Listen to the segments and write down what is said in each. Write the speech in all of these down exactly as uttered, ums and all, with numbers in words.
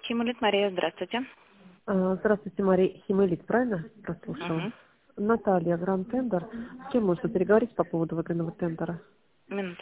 Химолит Мария, здравствуйте. А, Здравствуйте, Мария. Химолит, правильно прослушала? Угу. Наталья, Гранд Тендер. С кем можно переговорить по поводу выигранного тендера? Минуту.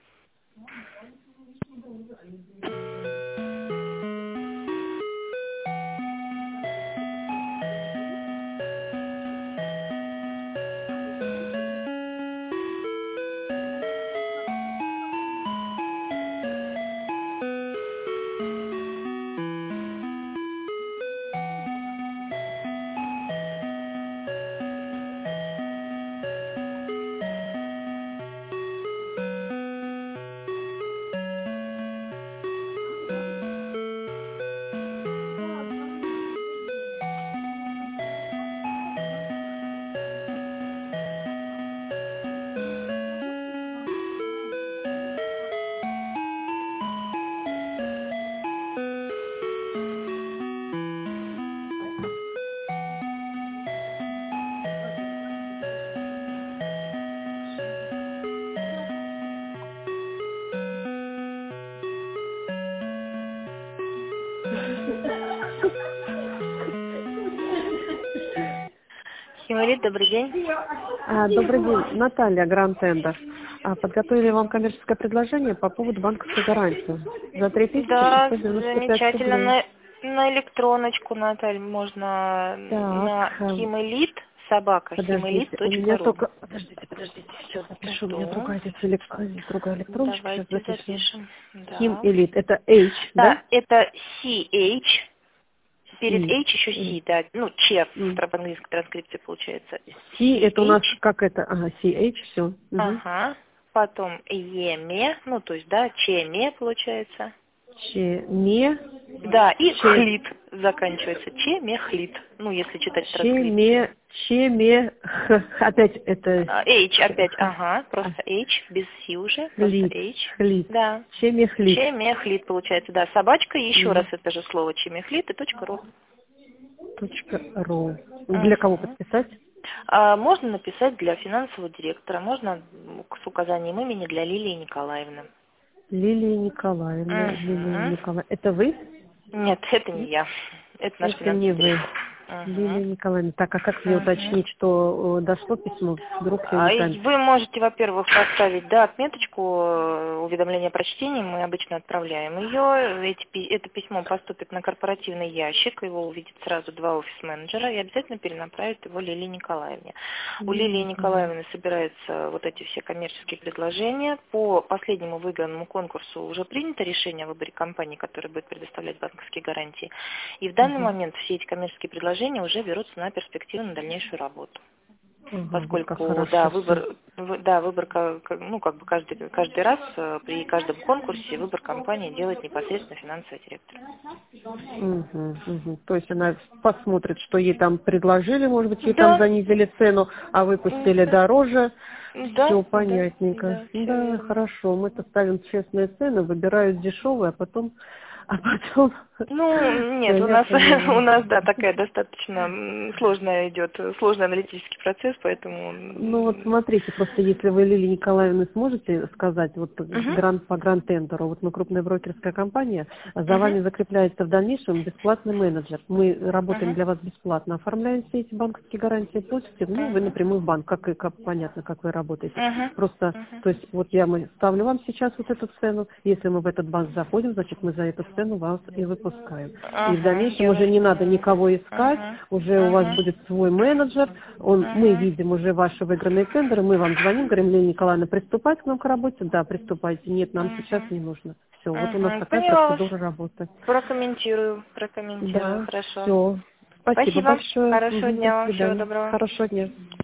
Химолит, добрый день. А, Добрый день, Наталья, Гранд Тендер. А, Подготовили вам коммерческое предложение по поводу банковской гарантии. За три тысячи Да, шестьсот девяносто пять замечательно. рублей. На, на электроночку, Наталья, можно на Так, эм, Химолит, собака, подождите, у меня химолит.ру. только... Подождите, подождите, сейчас запишу. У меня Жду. другая здесь, элек- а, здесь другая электроночка, сейчас Давайте запишу. запишем. Хим Да. Элит, это H, да? Да, это си эйч. Перед C. H еще М, C, да. Ну, Ч в м. тра- английской транскрипции получается. C, это у нас си эйч. как это? Ага, C H, все. Ага. Потом Еме, ну, то есть, да, Чеме получается. Чеме, Да, и че, хлит заканчивается. Чемехлит. Ну, если читать транскрипцию. чеме, чеме, х, опять это А, H х, опять, х, ага, а, просто H, без C уже, просто хлит, H. хлит, Да. чемехлит. Чемехлит получается, да. Собачка, еще раз М, это же слово чемехлит и точка ру. точка ру. Для кого Мгм. подписать? А можно написать для финансового директора, можно м, с указанием имени для Лилии Николаевны. Лилия Николаевна, Лилия Мгм. Николаевна. Это вы? Нет, это не я. Это наш Это не финансовый вы. директор. Мгм. Лилия Николаевна. Так, а как мне Мгм. уточнить, что э, дошло письмо? Вдруг я А, и неправильно. Вы можете, во-первых, поставить, да, отметочку э, уведомления о прочтении, мы обычно отправляем ее. Эти пи- это письмо поступит на корпоративный ящик, его увидит сразу два офис-менеджера и обязательно перенаправит его Лилии Николаевне. У Лилия Лилии Николаевна. Николаевны собираются вот эти все коммерческие предложения. По последнему выигранному конкурсу уже принято решение о выборе компании, которая будет предоставлять банковские гарантии. И в данный Ага. момент все эти коммерческие предложения уже берутся на перспективу на дальнейшую работу. Ага, вот как Поскольку, да, хорошо все. выбор, в- да, выбор, ка- ка- ну, как бы каждый, каждый раз э, при каждом конкурсе выбор компании делает непосредственно финансовый директор. Угу, угу. То есть она посмотрит, что ей там предложили, может быть, ей там Да, занизили цену, а выпустили да, дороже. да, Все да, понятненько. да, все Да, верно. хорошо. Мы-то ставим честные цены, выбирают дешевые, а потом, а потом. Ну, Все, нет, у я нас, у поняла. нас, да, такая достаточно м, сложная идет, э, сложный аналитический процесс, поэтому... Ну вот м, смотрите, просто если вы, Лилия Николаевна, сможете сказать, вот Мгм, грант по гранд-тендеру, вот мы крупная брокерская компания, а за мгм, вами закрепляется в дальнейшем бесплатный менеджер. Мы работаем мгм, для вас бесплатно, оформляем все эти банковские гарантии, платите, ну вы мгм, напрямую в банк, как, и- как понятно, как вы работаете. мгм, Просто, мгм, то есть вот я мы ставлю вам сейчас вот эту цену, если мы в этот банк заходим, значит мы за эту цену вас и выпускаем. И в Ага, дальнейшем я уже вас не надо поняла. никого искать, Мгм, уже у вас мгм, будет свой менеджер, он, мы мгм. видим уже ваши выигранные тендеры, мы вам звоним, говорим, Лилия Николаевна, приступать к нам к работе? Да, приступайте. Нет, нам сейчас Мгм. не нужно. Все, вот у нас Мгм. такая Поняла вас. процедура работы. Прокомментирую, прокомментирую, Да, хорошо. все. Спасибо Спасибо. большое. Хорошего Мгм, до дня вам. Всего свидания. доброго. Хорошего дня.